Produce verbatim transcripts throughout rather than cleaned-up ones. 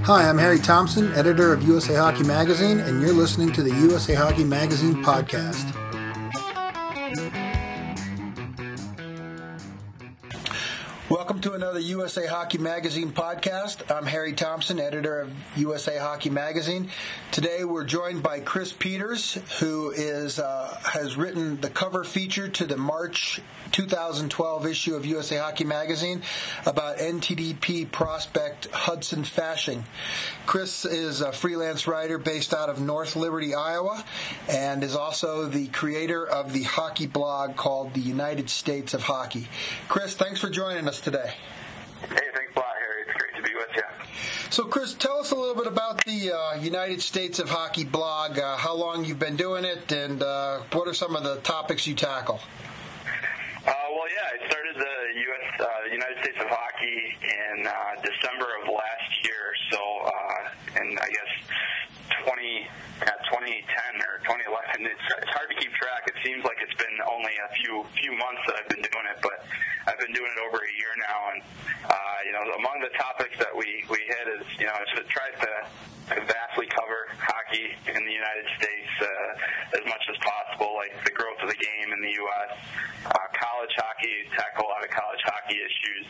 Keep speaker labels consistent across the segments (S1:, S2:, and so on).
S1: Hi, I'm Harry Thompson, editor of U S A Hockey Magazine, and you're listening to the U S A Hockey Magazine podcast. Welcome to another U S A Hockey Magazine podcast. I'm Harry Thompson, editor of U S A Hockey Magazine. Today we're joined by Chris Peters, who is uh, has written the cover feature to the March twenty twelve issue of U S A Hockey Magazine about N T D P prospect Hudson Fasching. Chris is a freelance writer based out of North Liberty, Iowa, and is also the creator of the hockey blog called The United States of Hockey. Chris, thanks for joining us today.
S2: Hey, thanks a lot, Harry. It's great to be with you.
S1: So, Chris, tell us a little bit about the uh, United States of Hockey blog, uh, how long you've been doing it, and uh, what are some of the topics you tackle?
S2: Uh, well, yeah, I started the U S Uh, United States of Hockey in uh, December of last year, so uh, in, I guess, twenty, uh, twenty ten or twenty eleven. It's, it's hard to keep track. It seems like it's been only a few few months that I've been doing it, but I've been doing it over a year now, and uh, you know, among the topics that we, we hit is, you know, it tries to vastly cover hockey in the United States uh, as much as possible, like the growth of the game in the U S, uh, college hockey, tackle a lot of college hockey issues,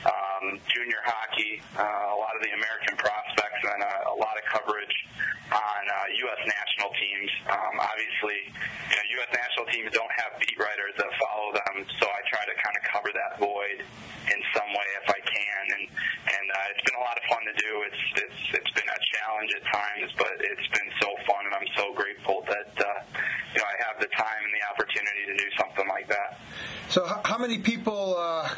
S2: um, junior hockey, uh, a lot of the American prospects, and uh, a lot of coverage on uh, U S national teams. Um, obviously, you know, U S national teams don't have beat writers that follow them, so I try to kind of cover that void in some way if I can, and and uh, it's been a lot of fun to do. It's it's it's been a challenge at times, but it's been so fun, and I'm so grateful that uh, you know, I have the time and the opportunity to do something like that.
S1: So, how many people uh,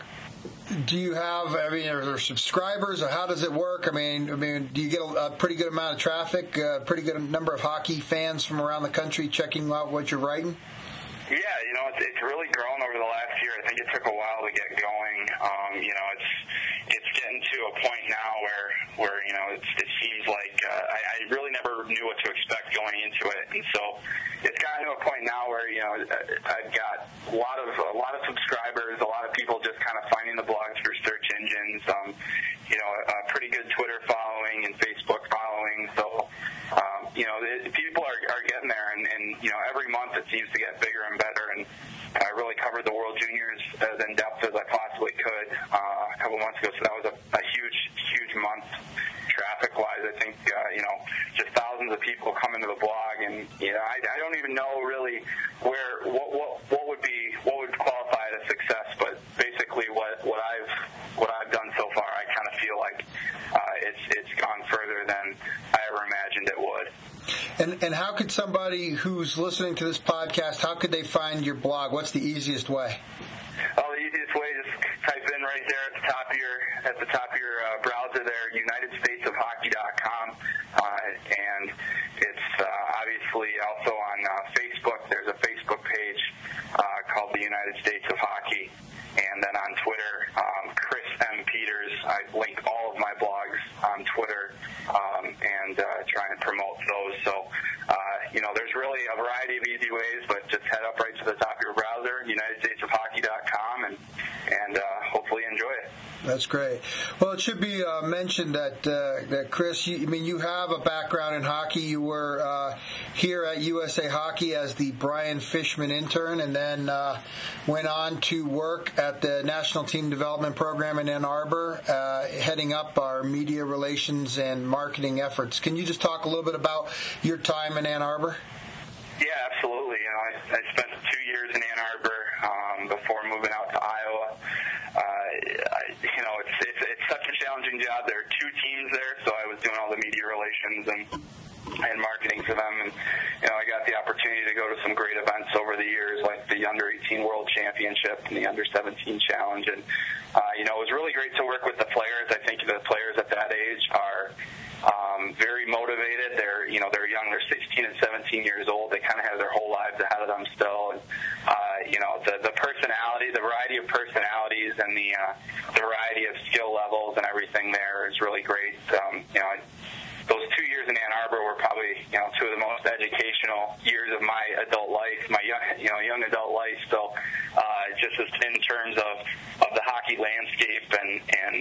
S1: do you have? I mean, are there subscribers, or how does it work? I mean, I mean, do you get a, a pretty good amount of traffic, a pretty good number of hockey fans from around the country checking out what you're writing?
S2: Yeah, you know, it's, it's really grown over the last year. I think it took a while to get going. Um, you know, it's it's getting to a point now where, where you know, it's, it seems like uh, I, I really never knew what to expect going into it, and so it's gotten to a point now where, you know, I've got a lot of a lot of subscribers, a lot of people just kind of finding the blogs through search engines. Um, you know, a pretty good Twitter following and Facebook following. So, um, you know, the, people are, are getting there, and, and you know, every month it seems to get bigger and better. And I really covered the World Juniors as in depth as I possibly could uh, a couple months ago. So that was a, a huge, huge month traffic-wise. I think uh, you know, just thousands of people coming to the blog, and you know, I, I don't even know really where what, what what would be what would qualify as a success. But basically, what what I've what I've done so far, I kind of feel like uh, it's it's gone further than I ever imagined it would.
S1: And and how could somebody who's listening to this podcast, how could they find your blog? What's the easiest way?
S2: Oh, the easiest way, just type in right there at the top of your at the top of your uh, browser there, United States of Hockey dot com, uh, and it's uh, obviously also on uh, Facebook. There's a Facebook page uh, called the United States of Hockey, and then on Twitter, um, Chris M. Peters. I link all of my blogs on Twitter um, and uh, try and promote those. So, uh, you know, there's really a variety of easy ways, but just head up right to the top of your browser, United States of Hockey dot com, and, and uh, hopefully enjoy it.
S1: That's great. Well, it should be uh, mentioned that, uh, that Chris, you, I mean, you have a background in hockey. You were uh, here at U S A Hockey as the Brian Fishman intern, and then uh, went on to work at the National Team Development Program in Ann Arbor, uh, heading up our media relations and marketing efforts. Can you just talk a little bit about your time in Ann Arbor?
S2: Yeah, absolutely. You know, I, I spent two years in Ann Arbor um, before moving out to Iowa. Uh, I, you know, it's, it's it's such a challenging job. There are two teams there, so I was doing all the media relations and and marketing for them. And you know, I got the opportunity to go to some great events over the years, like the under eighteen World Championship and the under seventeen Challenge. And uh, you know, it was really great to work with the players. I think the players at that age are um, very motivated. They're you know they're young. They're sixteen and seventeen years old. They kind of have their whole lives ahead of them still. And uh, you know, the the personality, the variety of personalities, and the uh, the variety of skill levels and everything there is really great. Um, you know. I, Those two years in Ann Arbor were probably, you know, two of the most educational years of my adult life, my young, you know, young adult life. So, uh, just as in terms of, of the hockey landscape and, and, and junior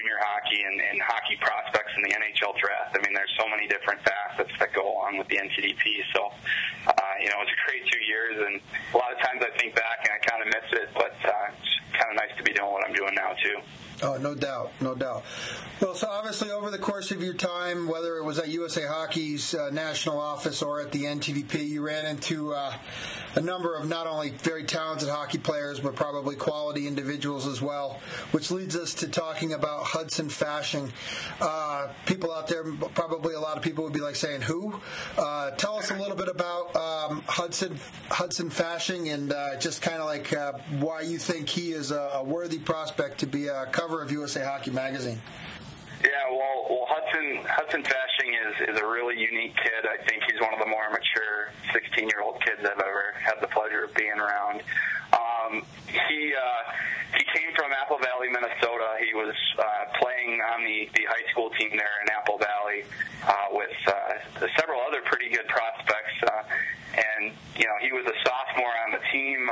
S2: junior hockey and, and hockey prospects in the N H L draft. I mean, there's so many different facets that go along with the N T D P. So, uh, you know, it's a great two years, and a lot of times I think back and I kind of miss it, but uh, it's kind of nice to be doing what I'm doing now, too.
S1: Oh, no doubt, no doubt. Well, so obviously over the course of your time, whether it was at U S A Hockey's uh, national office or at the N T D P, you ran into uh, a number of not only very talented hockey players, but probably quality individuals as well, which leads us to talking about Hudson Fasching. Uh, people out there, probably a lot of people would be like saying, who? Uh, tell us a little bit about um, Hudson Hudson Fasching and uh, just kind of like uh, why you think he is a, a worthy prospect to be a cover of U S A Hockey Magazine.
S2: Yeah, well, well Hudson Hudson Fasching is, is a really unique kid. I think he's one of the more mature sixteen-year-old kids I've ever had the pleasure of being around. Um, he uh, he came from Apple Valley, Minnesota. He was uh, playing on the, the high school team there in Apple Valley uh, with uh, several other pretty good prospects. Uh, and, you know, he was a sophomore on the team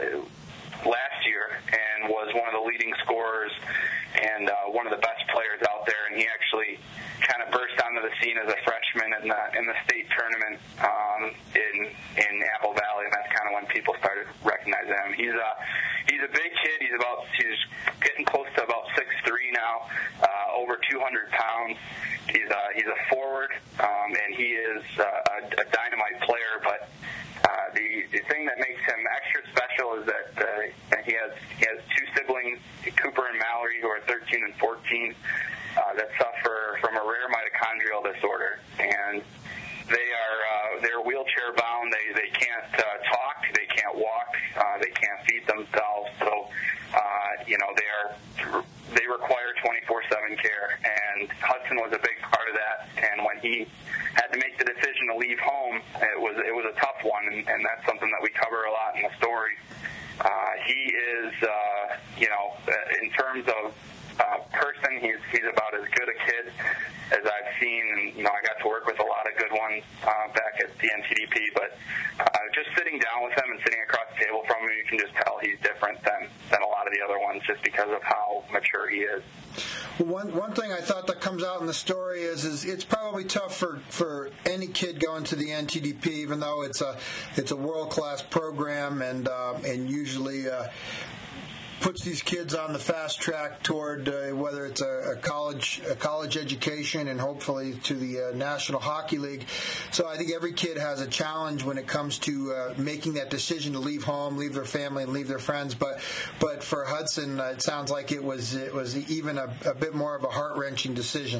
S2: uh, last year and was one of the leading scorers and uh, one of the best players out there. And he actually kind of burst onto the scene as a freshman in the in the state tournament um, in in Apple Valley, and that's kind of when people started recognizing him. He's a he's a big kid. He's about he's getting close to about six three now, uh, over two hundred pounds. He's a, he's a forward, um, and he is uh, a, a dynamite player. But uh, the the thing that makes him extra special is that uh, he has he has two siblings, Cooper and Mallory, who are thirteen and fourteen, uh, that suffer from a rare mitochondrial disorder, and they are uh, they're wheelchair bound. They they can't uh, talk, they can't walk, uh, they can't feed themselves. So uh, you know they are they require twenty-four seven care, and Hudson was a big part of that. And when he had to make the decision to leave home, it was it was a tough one, and, and that's something that we cover a lot in the story. Uh, he is uh, you know in terms of Uh, person, he's he's about as good a kid as I've seen, and you know I got to work with a lot of good ones uh, back at the N T D P. But uh, just sitting down with him and sitting across the table from him, you can just tell he's different than than a lot of the other ones, just because of how mature he is.
S1: One one thing I thought that comes out in the story is is it's probably tough for, for any kid going to the N T D P, even though it's a it's a world class program and uh, and usually. Uh, puts these kids on the fast track toward uh, whether it's a, a college a college education and hopefully to the uh, National Hockey League. So I think every kid has a challenge when it comes to uh, making that decision to leave home, leave their family, and leave their friends. But but for Hudson, uh, it sounds like it was it was even a, a bit more of a heart-wrenching decision.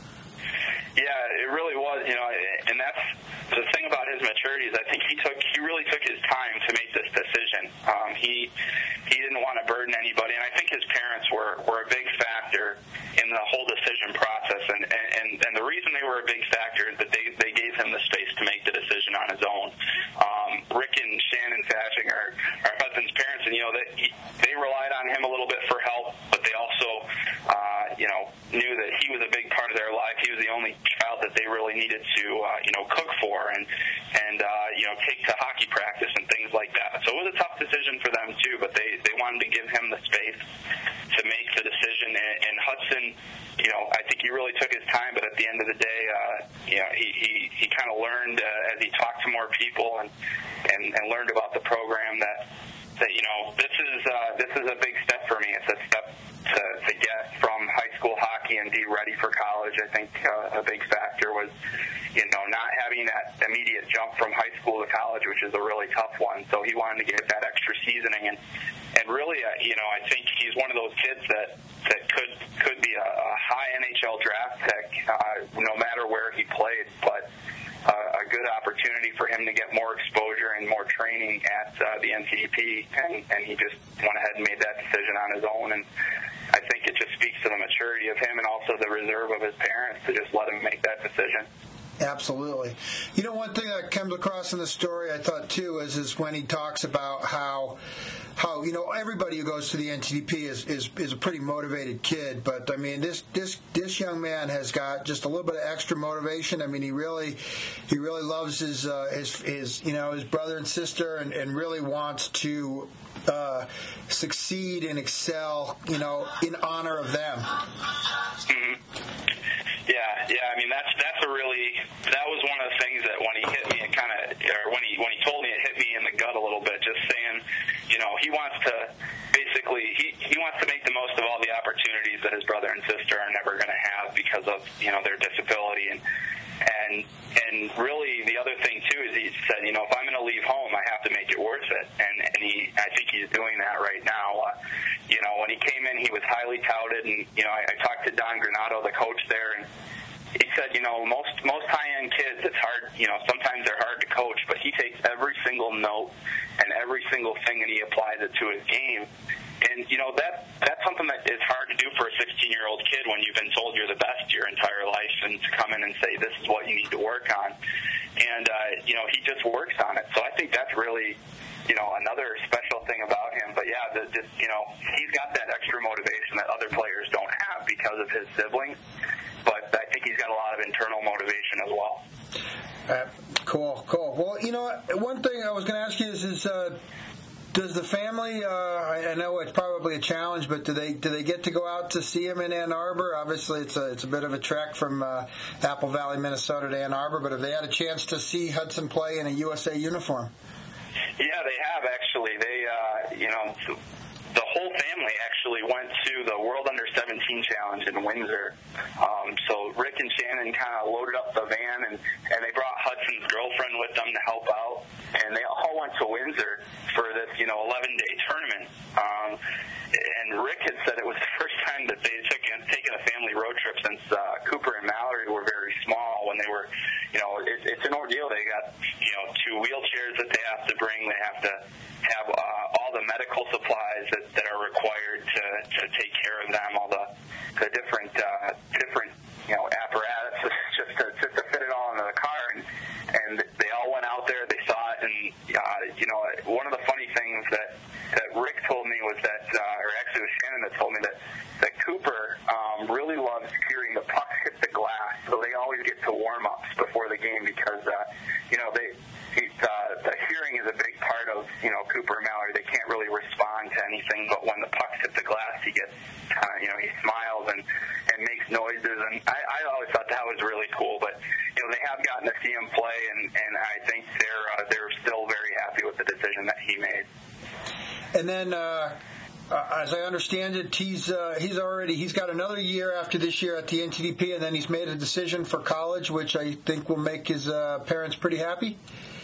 S2: Yeah, it really was, you know, and that's the thing about his maturity is I think he took he really took his time to make this decision. Um, he he didn't want to burden anybody, and I think his parents were, were a big factor in the whole decision process. And, and, and the reason they were a big factor is that they, they gave him the space to make the decision on his own. Um, Rick and Shannon Fasching are, are Hudson's parents, and you know that he, they relied on him a little bit for help, but they also uh, you know knew that he was a big part of their life. He was the only child that they really needed to uh, you know cook for and and uh, you know take to hockey practice and things like that. So it was a tough decision for them too, but they they wanted to give him the space to make the decision. And, and Hudson, you know, I think he really took his time, but at the end of the day, uh, you know, he he, he kind of learned uh, as he talked to more people and, and and learned about the program that that you know this is uh, this is a big step for me. It's a step to, to get from high school hockey and be ready for college. I think uh, a big factor was, you know, not having that immediate jump from high school to college, which is a really tough one. So he wanted to get that extra seasoning, and and really, uh, you know, I think he's one of those kids that that could could be a, a high N H L draft pick, uh, no matter where he played, but. Uh, a good opportunity for him to get more exposure and more training at uh, the N T D P, and, and he just went ahead and made that decision on his own. And I think it just speaks to the maturity of him and also the reserve of his parents to just let him make that decision.
S1: Absolutely. You know, one thing that comes across in the story I thought too is is when he talks about how how you know everybody who goes to the N T D P is, is, is a pretty motivated kid, but I mean this this this young man has got just a little bit of extra motivation. I mean he really he really loves his uh, his his you know his brother and sister and, and really wants to uh, succeed and excel, you know, in honor of them.
S2: Mm-hmm. Yeah, yeah. I mean, that's that's a really that was one of the things that when he hit me, it kind of, or when he when he told me, it hit me in the gut a little bit. Just saying, you know, he wants to basically he he wants to make the most of all the opportunities that his brother and sister are never going to have because of you know their disability and and and really the other thing too is he said, you know, if I'm going to leave home, I have to make it worth it, and and he I think he's doing that right now. Uh, You know, when he came in, he was highly touted, and you know, I, I talked to Don Granato, the coach there, and he said, you know, most most high-end kids, it's hard. You know, sometimes they're hard to coach, but he takes every single note and every single thing, and he applies it to his game. And you know, that that's something that is hard to do for a sixteen-year-old kid when you've been told you're the best your entire life, and to come in and say this is what you need to work on. And uh, you know, he just works on it. So I think that's really, you know, another special thing about him. But yeah, the, just, you know, he's got that extra motivation that other players don't have because of his siblings. But I think he's got a lot of internal motivation as well.
S1: Uh, cool, cool. Well, you know, one thing I was going to ask you is, is uh, does the family? Uh, I, I know it's probably a challenge, but do they do they get to go out to see him in Ann Arbor? Obviously, it's a it's a bit of a trek from uh, Apple Valley, Minnesota to Ann Arbor. But have they had a chance to see Hudson play in a U S A uniform?
S2: Yeah, they have actually. They, uh, you know, the whole family actually went to the World Under seventeen Challenge in Windsor. Um, so Rick and Shannon kind of loaded up the van, and, and they brought Hudson's girlfriend with them to help out. And they all went to Windsor for this, you know, eleven-day tournament. Um, and Rick had said it was the first time that they took taken a family road trip since uh, Cooper and Mallory were very small. When they were, you know, it, it's an ordeal. They got, you know, two wheelchairs that they have to bring. They have to have uh, all the medical supplies that, that are required to, to take care of them. All the the different uh, different you know apparatus just to just to fit it all into the car. And and they all went out there. They saw it, and uh, you know, one of the funny things that that Rick told me was that, uh, or actually it was Shannon that told me that that Cooper um, really loves hearing the puck hit the glass. So they always get to warm ups before the game because uh, you know they. He, uh, the hearing is a big part of, you know, Cooper and Mallory. They can't really respond to anything, but when the pucks hit the glass, he gets, uh, you know, he smiles and, and makes noises. And I, I always thought that was really cool. But, you know, they have gotten to see him play, and, and I think they're uh, they're still very happy with the decision that he made.
S1: And then, uh, uh, as I understand it, he's uh, he's already he's got another year after this year at the N T D P, and then he's made a decision for college, which I think will make his uh, parents pretty happy.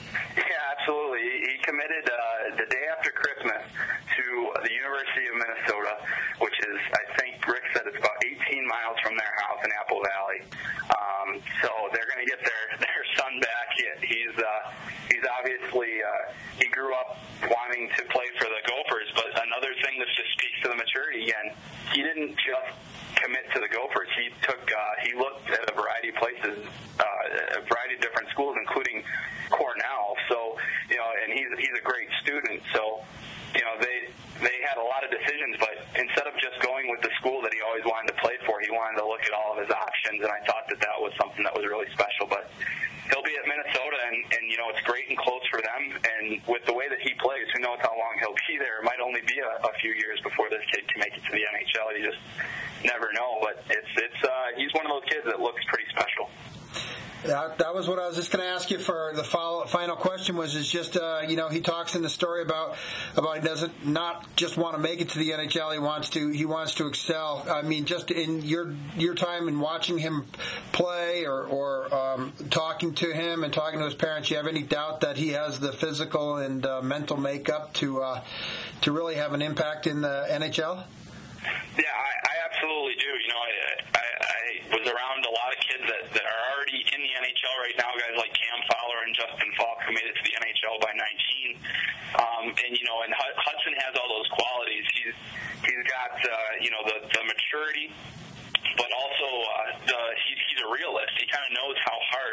S2: Yeah, absolutely. He committed uh, the day after Christmas to the University of Minnesota, which is, I think Rick said it's about eighteen miles from their house in Apple Valley. Um, so they're going to get their, their son back. He, he's uh, he's obviously, uh, he grew up wanting to play for the Gophers, but another thing that just speaks to the maturity again, he didn't just commit to the Gophers. He took, uh, he looked at a variety of places, uh, a variety of different schools, including Cornell. So, you know, and he's he's a great student. So, you know, they they had a lot of decisions, but instead of just going with the school that he always wanted to play for, he wanted to look at all of his options, and I thought that that was something that was really special. But he'll be at Minnesota, and, and you know, it's great and close for them. And with the way that he plays, who knows how long he'll be there? It might only be a, a few years before this kid can make it to the N H L. You just never know. But it's it's uh, he's one of those kids that looks pretty special.
S1: Yeah, that was what I was just going to ask you for the follow, final question was is just, uh, you know, he talks in the story about, about he doesn't not just want to make it to the N H L, he wants to, he wants to excel. I mean, just in your, your time in watching him play or, or um, talking to him and talking to his parents, you have any doubt that he has the physical and uh, mental makeup to, uh, to really have an impact in the N H L?
S2: Yeah, I, I absolutely do. You know, I, I, I was around a lot of kids that, that are already in the N H L right now, guys like Cam Fowler and Justin Falk who made it to the N H L by nineteen. Um, and, you know, and Hudson has all those qualities. He's He's got, uh, you know, the, the maturity, but also uh, the, he, he's a realist. He kind of knows how hard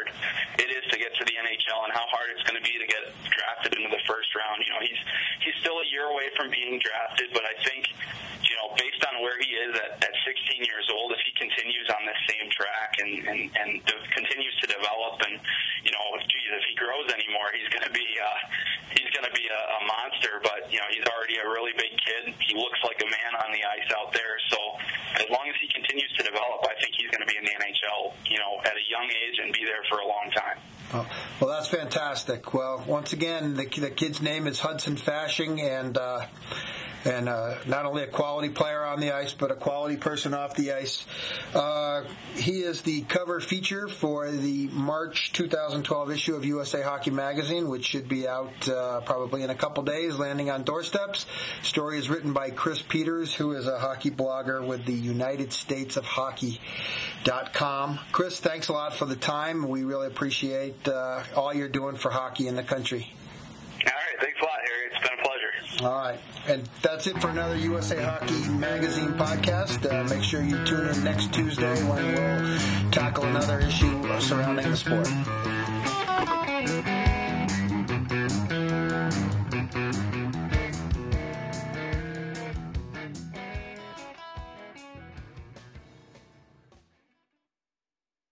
S2: it is to get to the N H L and how hard it's going to be to get drafted into the first round. You know, he's he's still a year away from being drafted, but I think, you know, based on where he is at, at sixteen years old, if he continues on this same track and, and, and de- continues to develop, and, you know, geez, if he grows anymore, he's going to be uh, he's going to be a, a monster. But, you know, he's already a really big kid. He looks like a man on the ice out there. So as long as he continues to develop, I think he's going to be in the N H L, you know, at a young age and be there for a long time.
S1: Oh, well, that's fantastic. Well, once again, the, the kid's name is Hudson Fasching, and uh, and uh, not only a quality player on the ice, but a quality person off the ice. Uh, he is the cover feature for the March twenty twelve issue of U S A Hockey Magazine, which should be out uh, probably in a couple days, landing on doorsteps. Story is written by Chris Peters, who is a hockey blogger with the United States of Hockey dot com. Chris, thanks a lot for the time. We really appreciate uh, all you're doing for hockey in the country.
S2: All right, thanks a lot, Harry. It's been a pleasure.
S1: All right, and that's it for another U S A Hockey Magazine podcast. Uh, make sure you tune in next Tuesday when we'll tackle another issue surrounding the sport.